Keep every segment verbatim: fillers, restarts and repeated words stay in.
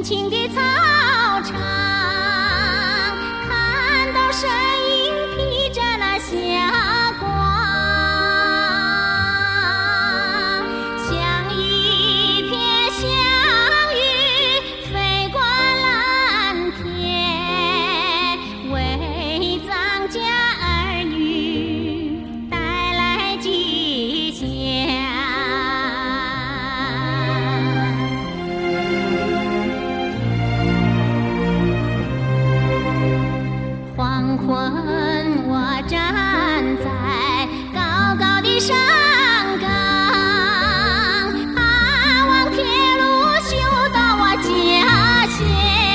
青的草场，看到身影披着那霞光，像一片祥云飞过蓝天，为张家儿女带来吉祥。黄昏，我站在高高的山岗，盼望铁路修到我家乡。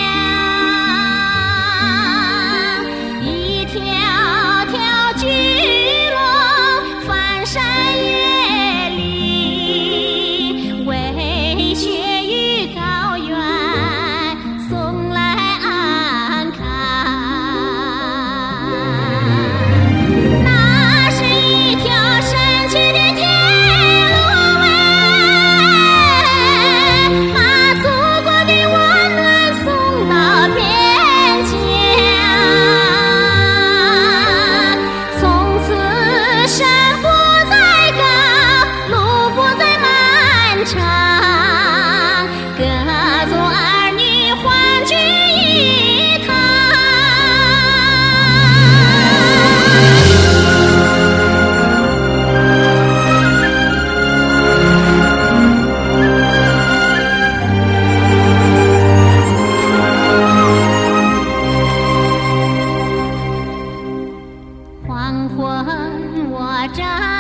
一条条巨龙翻山越岭，为雪与高原送来安康。那是一条神奇的铁路啊，把祖国的温暖送到边疆。从此山不再高，路不再漫长，各族儿女欢聚一堂。黄昏，我站